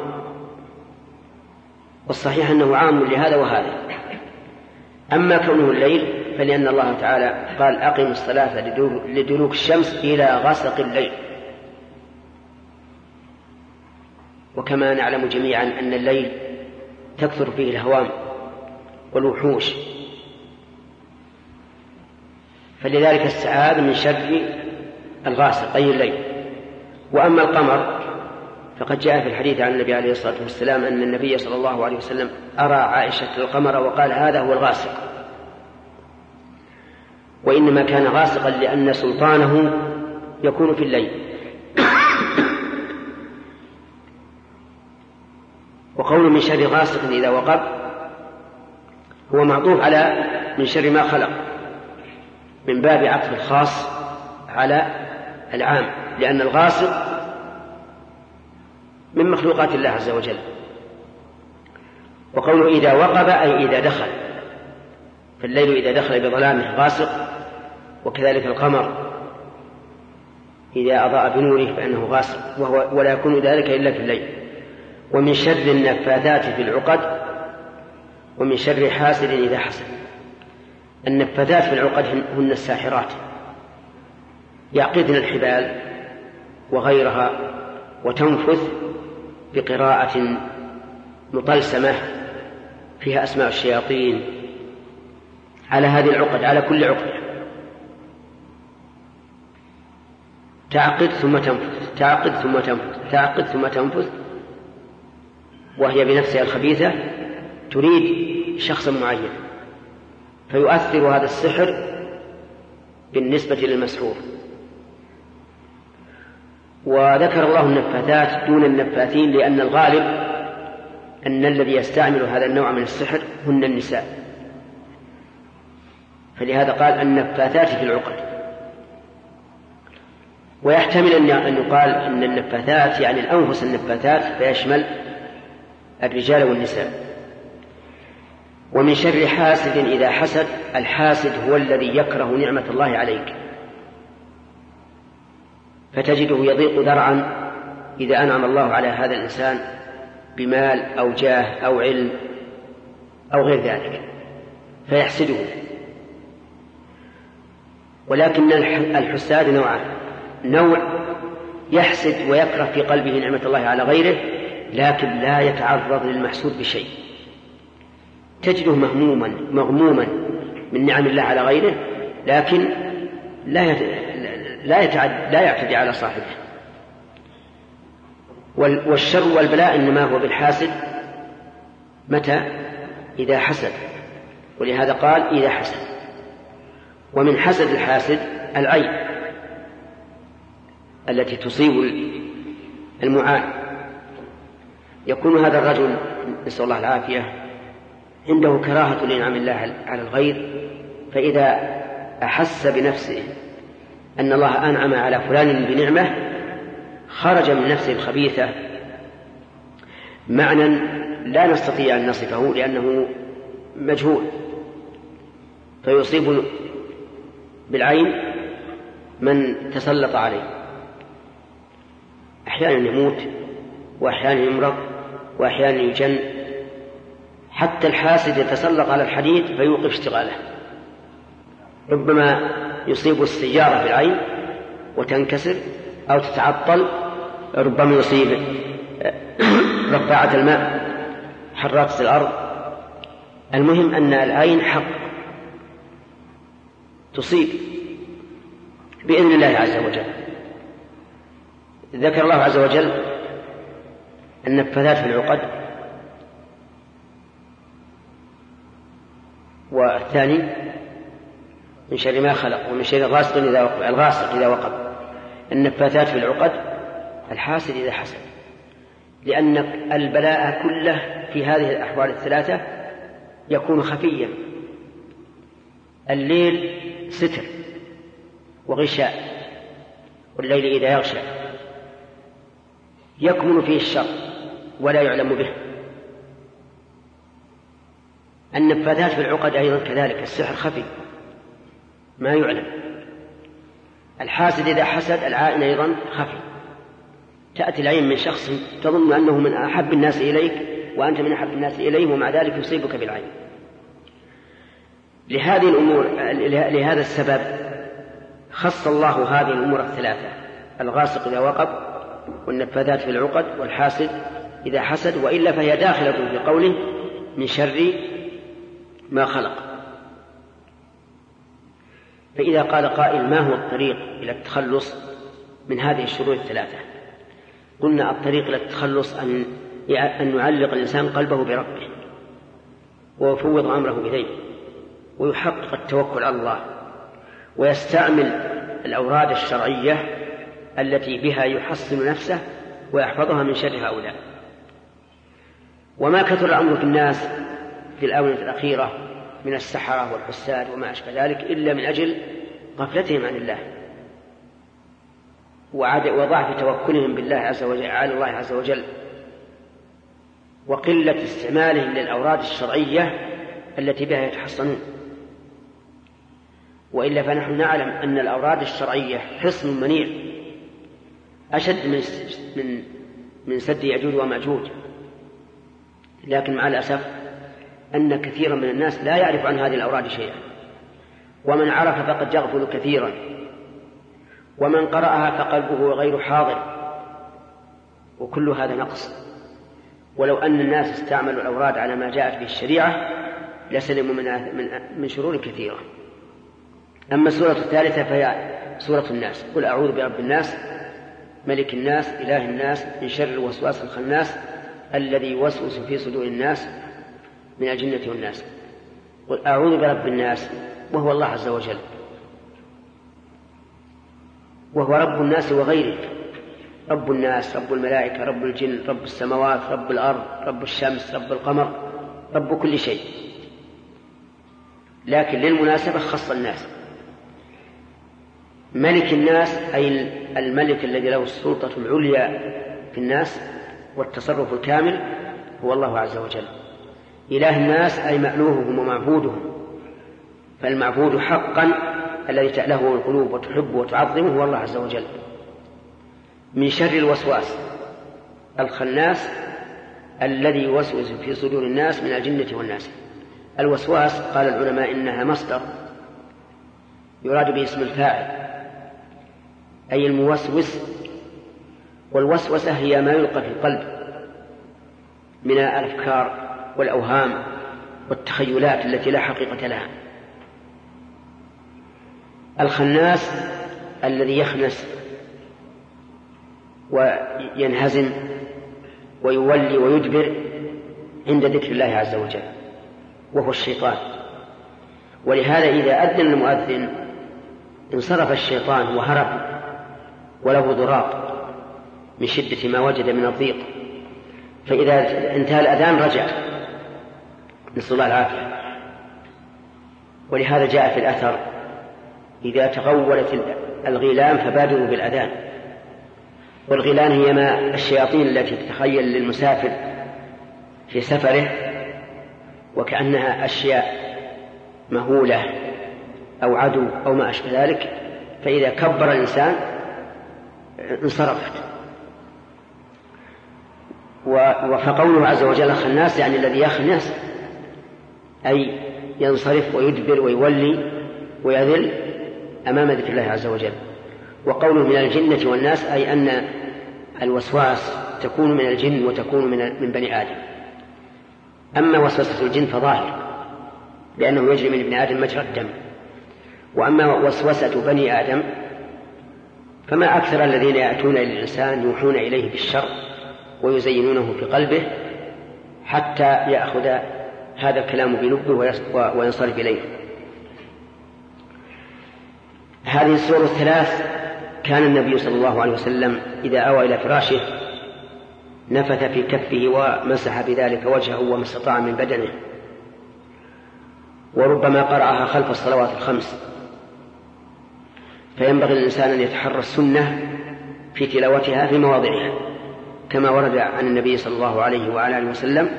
والصحيح أنه عام لهذا وهذا. أما كونه الليل فلأن الله تعالى قال أقم الصلاة لدلوك الشمس إلى غسق الليل. وكما نعلم جميعا أن الليل تكثر فيه الهوام والوحوش، فلذلك استعاذ من شر الغاسق أي الليل. وأما القمر فقد جاء في الحديث عن النبي عليه الصلاة والسلام أن النبي صلى الله عليه وسلم أرى عائشة القمر وقال هذا هو الغاسق، وإنما كان غاسقا لأن سلطانه يكون في الليل. وقول من شر غاسق إذا وقب هو معطوف على من شر ما خلق، من باب عطف الخاص على العام، لأن الغاسق من مخلوقات الله عز وجل. وقوله إذا وقب أي إذا دخل، فالليل إذا دخل بظلامه غاسق، وكذلك القمر إذا أضاء بنوره فإنه غاسق، ولا يكون ذلك إلا في الليل. ومن شر النفاثات في العقد، ومن شر حاسد إذا حسد. النفاثات في العقد هن الساحرات، يعقدن الحبال وغيرها وتنفث بقراءة مطلسمة فيها أسماء الشياطين على هذه العقد، على كل عقد، تعقد ثم تنفث، تعقد ثم تنفث، تعقد ثم تنفث، وهي بنفسها الخبيثة تريد شخصا معين، فيؤثر هذا السحر بالنسبة للمسحور. وذكر الله النفاثات دون النفاثين لأن الغالب أن الذي يستعمل هذا النوع من السحر هن النساء، فلهذا قال النفاثات في العقد. ويحتمل أن يقال أن النفاثات يعني الأنفس النفاثات، فيشمل الرجال والنساء. ومن شر حاسد إذا حسد. الحاسد هو الذي يكره نعمة الله عليك، فتجده يضيق ذرعا إذا أنعم الله على هذا الإنسان بمال أو جاه أو علم أو غير ذلك فيحسده. ولكن الحساد نوعان: نوع يحسد ويكره في قلبه نعمة الله على غيره لكن لا يتعرض للمحسود بشيء، تجده مغموما من نعم الله على غيره لكن لا يعتدي على صاحبه. والشر والبلاء إنما هو بالحاسد متى؟ إذا حسد، ولهذا قال إذا حسد. ومن حسد الحاسد العين التي تصيب المعان. يكون هذا الرجل نسأل الله العافية عنده كراهة لنعم الله على الغير، فإذا أحس بنفسه أن الله أنعم على فلان بنعمة خرج من نفسه الخبيثة معنى لا نستطيع أن نصفه لأنه مجهول، فيصيب بالعين من تسلط عليه، أحيانا يموت وأحيانا يمرض وأحيانا يجن. حتى الحاسد يتسلط على الحديد فيوقف اشتغاله، ربما يصيب السيارة بالعين وتنكسر أو تتعطل، ربما يصيب رفاعة الماء، حرات الأرض. المهم أن العين حق تصيب بإذن الله عز وجل. ذكر الله عز وجل النفاثات في العقد، والثاني من شر ما خلق ومن شر الغاسق إذا وقب. النفاثات في العقد الحاسد إذا حسد، لأن البلاء كله في هذه الأحوال الثلاثة يكون خفيا. الليل ستر وغشاء، والليل إذا يغشى يكمن فيه الشر ولا يعلم به. النفاثات في العقد أيضا كذلك، السحر خفي ما يعلم. الحاسد إذا حسد العائن أيضا خفي، تأتي العين من شخص تظن أنه من أحب الناس إليك وأنت من أحب الناس إليه ومع ذلك يصيبك بالعين. لهذه الأمور لهذا السبب خص الله هذه الأمور الثلاثة: الغاسق إذا وقب، والنفاثات في العقد، والحاسد إذا حسد، وإلا فهي داخلة في قوله من شر ما خلق. فإذا قال قائل ما هو الطريق إلى التخلص من هذه الشرور الثلاثة؟ قلنا الطريق إلى التخلص أن يعلق الإنسان قلبه بربه ويفوض أمره إليه ويحقق التوكل على الله ويستعمل الأوراد الشرعية التي بها يحصن نفسه ويحفظها من شر هؤلاء. وما كثر الأمر في الناس في الآونة الأخيرة من السحرة والحساد وما أشبه ذلك إلا من أجل غفلتهم عن الله وضعف توكلهم بالله عز وجل على الله عز وجل وقلة استعمالهم للأوراد الشرعية التي بها يتحصنون. وإلا فنحن نعلم أن الأوراد الشرعية حصن منيع أشد من سد يأجوج ومأجوج، لكن مع الأسف أن كثيرا من الناس لا يعرف عن هذه الأوراد شيئا، ومن عرف فقد يغفل كثيرا، ومن قرأها فقلبه غير حاضر، وكل هذا نقص. ولو أن الناس استعملوا الأوراد على ما جاءت به الشريعة لسلموا من شرور كثيرة. أما السورة الثالثة فهي سورة الناس: قل أعوذ برب الناس ملك الناس إله الناس من شر الوسواس الخناس الذي يوسوس في صدور الناس من الجنة والناس. قل أعوذ برب الناس، وهو الله عز وجل، وهو رب الناس وغيره، رب الناس، رب الملائكة، رب الجن، رب السماوات، رب الأرض، رب الشمس، رب القمر، رب كل شيء. لكن للمناسبة خص الناس. ملك الناس أي الملك الذي له السلطة العليا في الناس والتصرف الكامل هو الله عز وجل. إله الناس أي مألوههم ومعبودهم، فالمعبود حقا الذي تألهه القلوب وتحبه وتعظمه هو الله عز وجل. من شر الوسواس الخناس الذي يوسوس في صدور الناس من الجنة والناس. الوسواس قال العلماء إنها مصدر يراد به اسم الفاعل أي الموسوس، والوسوسة هي ما يلقى في القلب من الأفكار والأوهام والتخيلات التي لا حقيقة لها. الخناس الذي يخنس وينهزم ويولي ويدبر عند ذكر الله عز وجل، وهو الشيطان. ولهذا إذا أذن المؤذن انصرف الشيطان وهرب وله ضراط من شدة ما وجد من الضيق، فإذا انتهى الأذان رجع، نسأل الله العافية. ولهذا جاء في الأثر إذا تغولت الغيلان فبادروا بالأذان. والغيلان هي ما الشياطين التي تتخيل للمسافر في سفره وكأنها أشياء مهولة أو عدو أو ما أشبه ذلك، فإذا كبر الإنسان انصرفت. فقوله عز وجل خناس يعني الذي يخنس أي ينصرف ويدبر ويولي ويذل أمام ذكر الله عز وجل. وقوله من الجنة والناس أي أن الوسواس تكون من الجن وتكون من بني آدم. أما وسوسة الجن فظاهر لأنه يجري من ابن آدم مجرى الدم، وأما وسوسة بني آدم فما أكثر الذين يأتون إلى الإنسان يوحون إليه بالشر ويزينونه في قلبه حتى يأخذ هذا الكلام بلبه وينصرف إليه. هذه السور الثلاث كان النبي صلى الله عليه وسلم إذا أوى إلى فراشه نفث في كفه ومسح بذلك وجهه وما استطاع من بدنه، وربما قرأها خلف الصلوات الخمس. فينبغي للإنسان أن يتحرى السنة في تلاوتها في مواضعها كما ورد عن النبي صلى الله عليه وعلى آله وسلم.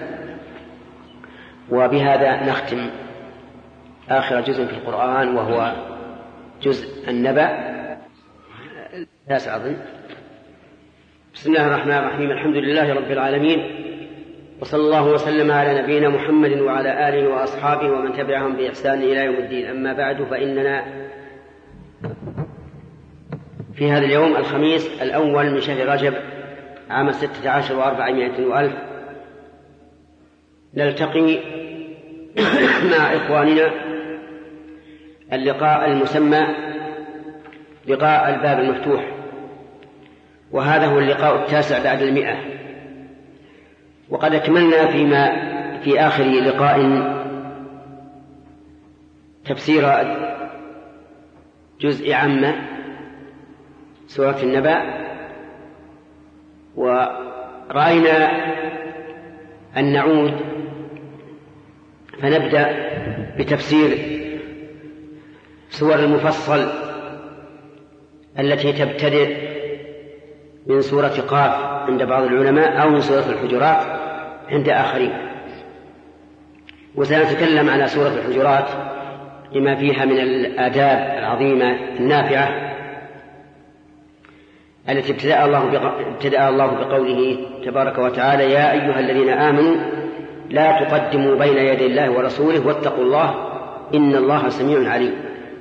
وبهذا نختم آخر جزء في القرآن وهو جزء النبأ التاسع أظن. بسم الله الرحمن الرحيم، الحمد لله رب العالمين، وصلى الله وسلم على نبينا محمد وعلى آله وأصحابه ومن تبعهم بإحسان إلى يوم الدين. أما بعد، فإننا في هذا اليوم الخميس الأول من شهر رجب عام 16 و400 وألف نلتقي مع إخواننا اللقاء المسمى لقاء الباب المفتوح، وهذا هو اللقاء التاسع بعد 100. وقد أكملنا في آخر لقاء تفسير جزء عامة سورة النبأ، ورأينا أن نعود فنبدأ بتفسير سور المفصل التي تبتدئ من سورة قاف عند بعض العلماء أو من سورة الحجرات عند آخرين. وسنتكلم على سورة الحجرات لما فيها من الآداب العظيمة النافعة التي ابتدأ الله بقوله تبارك وتعالى: يا أيها الذين آمنوا لا تقدموا بين يدي الله ورسوله واتقوا الله إن الله سميع عليم.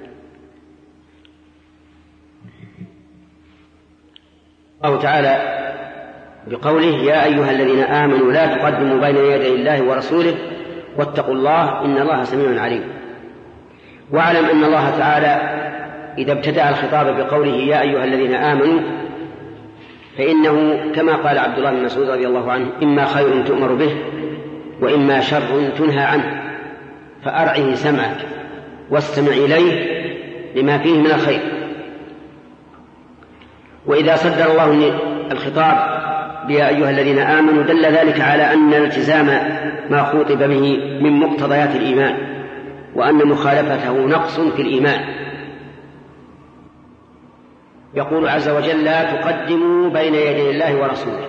الله تعالى بقوله: يا أيها الذين آمنوا لا تقدموا بين يدي الله ورسوله واتقوا الله إن الله سميع عليم. واعلم أن الله تعالى إذا ابتدأ الخطاب بقوله يا أيها الذين آمنوا فإنه كما قال عبد الله بن مسعود رضي الله عنه: إما خير تؤمر به وإما شر تنهى عنه، فأرعه سمعك واستمع إليه لما فيه من الخير. وإذا صدر الله الخطاب بيا أيها الذين آمنوا دل ذلك على أن الالتزام ما خوطب به من مقتضيات الإيمان، وأن مخالفته نقص في الإيمان. يقول عز وجل: لا تقدموا بين يدي الله ورسوله.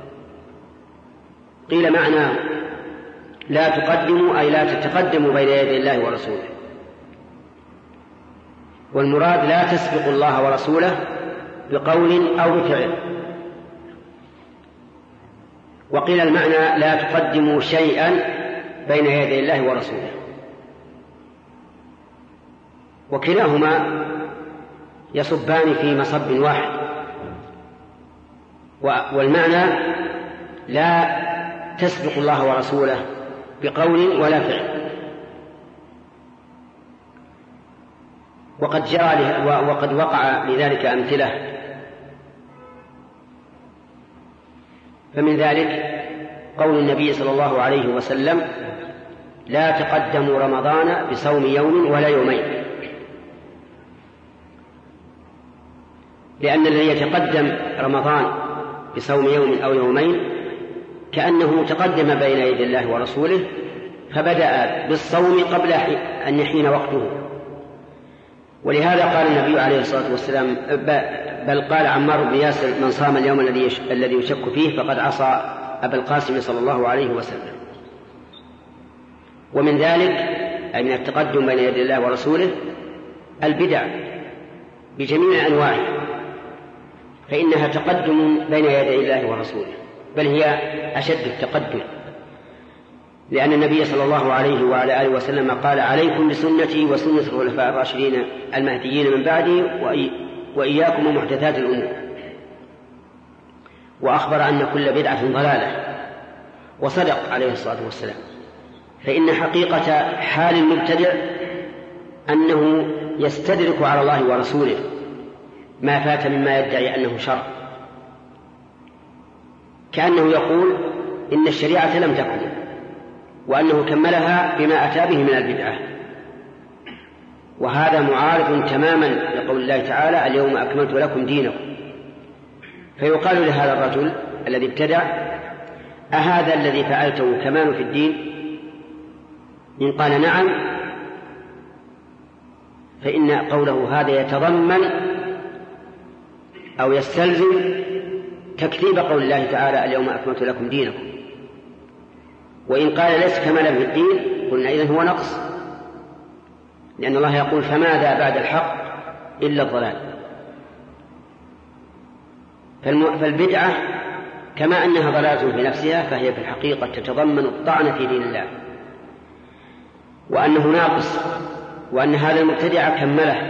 قيل معنى لا تقدموا أي لا تتقدموا بين يدي الله ورسوله، والمراد لا تسبقوا الله ورسوله بقول أو بفعل. وقيل المعنى لا تقدموا شيئا بين يدي الله ورسوله، وكلاهما يصبان في مصب واحد. والمعنى لا تسبق الله ورسوله بقول ولا فعل. وقد وقع لذلك أمثلة، فمن ذلك قول النبي صلى الله عليه وسلم: لا تقدموا رمضان بصوم يوم ولا يومين، لأن الذي يتقدم رمضان بصوم يوم أو يومين كأنه تقدم بين يدي الله ورسوله، فبدأ بالصوم قبل أن يحين وقته. ولهذا قال النبي عليه الصلاة والسلام، بل قال عمار بن ياسر: من صام اليوم الذي يشك فيه فقد عصى أبا القاسم صلى الله عليه وسلم. ومن ذلك أي من التقدم بين يدي الله ورسوله البدع بجميع أنواعها، فإنها تقدم بين يدي الله ورسوله، بل هي أشد التقدم، لأن النبي صلى الله عليه وعلى آله وسلم قال: عليكم بسنتي وسنة الخلفاء الراشدين المهديين من بعدي وإياكم ومحدثات الأمور. وأخبر أن كل بدعة ضلالة، وصدق عليه الصلاة والسلام. فإن حقيقة حال المبتدع أنه يستدرك على الله ورسوله ما فات مما يدعي أنه شرع، كأنه يقول إن الشريعة لم تكن، وأنه كملها بما أتى به من البدعة. وهذا معارض تماما لقول الله تعالى: اليوم أكملت لكم دينكم. فيقال لهذا الرجل الذي ابتدع: أهذا الذي فعلته كمال في الدين؟ إن قال نعم، فإن قوله هذا يتضمن أو يستلزم تكذيب قول الله تعالى: اليوم أكملت لكم دينكم. وإن قال ليس كمالا في الدين، قلنا إذن هو نقص، لأن الله يقول: فماذا بعد الحق إلا الضلال. فالبدعة كما أنها ضلالة في نفسها، فهي في الحقيقة تتضمن الطعن في دين الله، وأنه ناقص، وأن هذا المبتدع كمله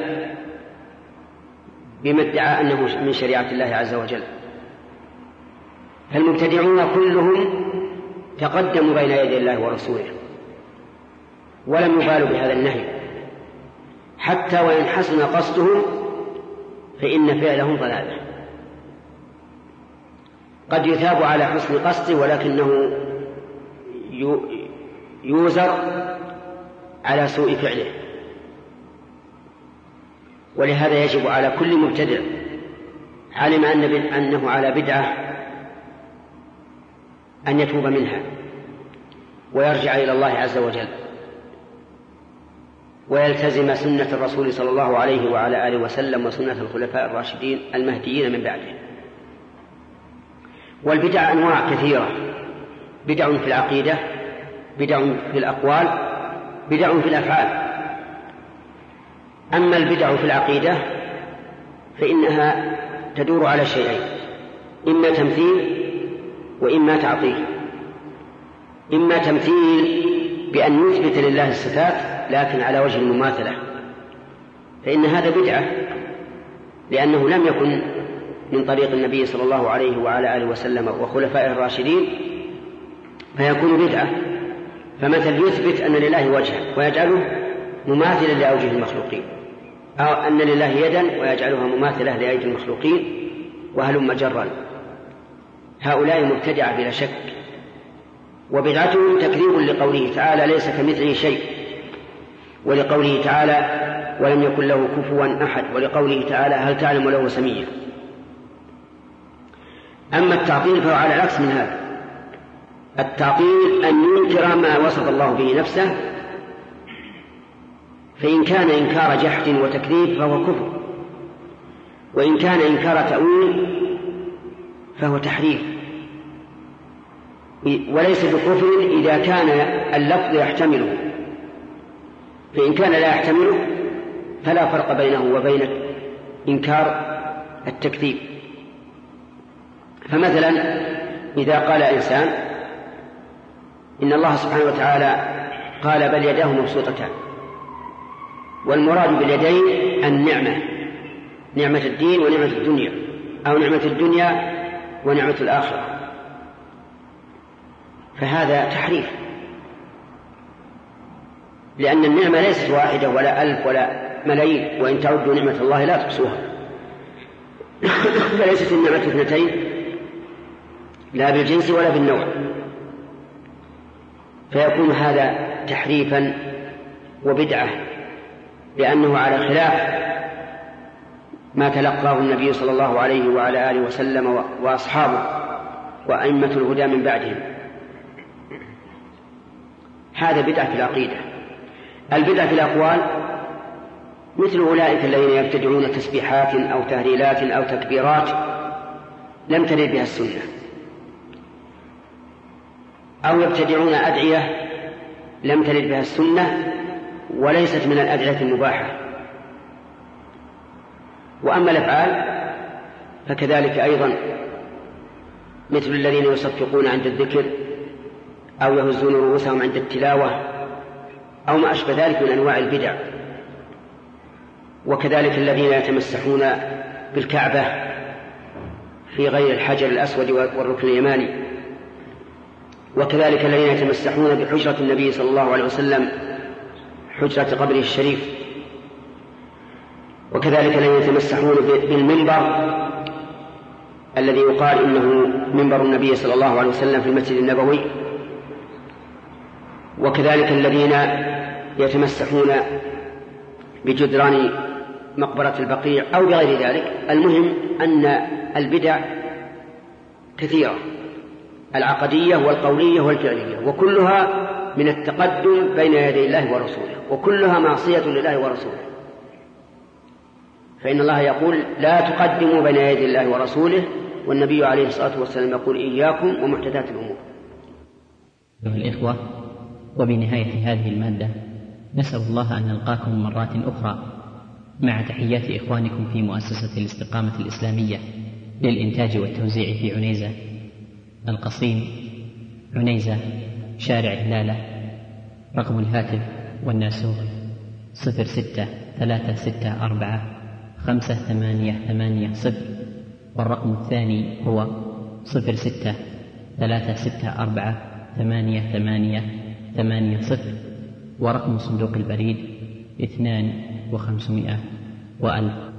بما ادعى أنه من شريعة الله عز وجل. فالمبتدعون كلهم تقدموا بين يدي الله ورسوله، ولم يبالوا بهذا النهي، حتى وإن حسن قصدهم فإن فعلهم ضلالة. قد يثاب على حسن قصده، ولكنه يوزر على سوء فعله. ولهذا يجب على كل مبتدع علم أنه على بدعة أن يتوب منها ويرجع إلى الله عز وجل، ويلتزم سنة الرسول صلى الله عليه وعلى آله وسلم وسنة الخلفاء الراشدين المهديين من بعده. والبدع أنواع كثيرة: بدع في العقيدة، بدع في الأقوال، بدع في الأفعال. أما البدع في العقيدة فإنها تدور على شيئين: إما تمثيل وإما تعطيل. إما تمثيل بأن يثبت لله الصفات لكن على وجه المماثلة، فإن هذا بدعة، لأنه لم يكن من طريق النبي صلى الله عليه وعلى آله وسلم وخلفائه الراشدين، فيكون بدعة. فمثل يثبت أن لله وجها ويجعله مماثلا لأوجه المخلوقين، أو أن لله يدا ويجعلها مماثلة لأيدي المخلوقين، وهلم جرا. هؤلاء مبتدعة بلا شك، وبدعتهم تكذيب لقوله تعالى: ليس كمثله شيء، ولقوله تعالى: ولم يكن له كفوا أحد، ولقوله تعالى: هل تعلم له سميا. أما التعطيل فهو على العكس من هذا. التعطيل أن ينكر ما وصف الله به نفسه، فإن كان إنكار جحد وتكذيب فهو كفر، وإن كان إنكار تأويل فهو تحريف. وليس بكفر إذا كان اللفظ يحتمله، فإن كان لا يحتمله فلا فرق بينه وبين إنكار التكذيب. فمثلا إذا قال إنسان إن الله سبحانه وتعالى قال بل يداه مبسوطتان، والمراد باليدين النعمة، نعمة الدين ونعمة الدنيا، أو نعمة الدنيا ونعمة الآخرة، فهذا تحريف، لأن النعمة ليست واحدة ولا ألف ولا ملايين، وإن تعدوا نعمة الله لا تحصوها. فليست النعمة اثنتين لا بالجنس ولا بالنوع، فيكون هذا تحريفا وبدعة، لأنه على خلاف ما تلقاه النبي صلى الله عليه وعلى آله وسلم وأصحابه وأئمة الهدى من بعدهم. هذا بدعة في العقيدة. البدعة في الأقوال مثل أولئك الذين يبتدعون تسبيحات أو تهليلات أو تكبيرات لم ترد بها السنة، أو يبتدعون أدعية لم ترد بها السنة وليست من الأدعية المباحة. وأما الأفعال فكذلك أيضا، مثل الذين يصفقون عند الذكر أو يهزون رؤوسهم عند التلاوة أو ما أشبه ذلك من أنواع البدع. وكذلك الذين يتمسحون بالكعبة في غير الحجر الأسود والركن اليماني، وكذلك الذين يتمسحون بحجرة النبي صلى الله عليه وسلم، حجرة قبره الشريف، وكذلك الذين يتمسحون بالمنبر الذي يقال إنه منبر النبي صلى الله عليه وسلم في المسجد النبوي، وكذلك الذين يتمسحون بجدران مقبرة البقيع أو بغير ذلك. المهم أن البدع كثيرة، العقدية والقولية والفعلية، وكلها من التقدم بين يدي الله ورسوله، وكلها معصية لله ورسوله. فإن الله يقول لا تقدموا بين يدي الله ورسوله، والنبي عليه الصلاة والسلام يقول إياكم ومحدثات الأمور. أيها الإخوة، وبنهاية هذه المادة نسأل الله أن نلقاكم مرات أخرى مع تحيات إخوانكم في مؤسسة الاستقامة الإسلامية للإنتاج والتوزيع في عنيزة القصيم، عنيزة، شارع هلالة. رقم الهاتف والناسوخ 0636455880، والرقم الثاني هو 0636455880، ورقم صندوق البريد 2500 و1000.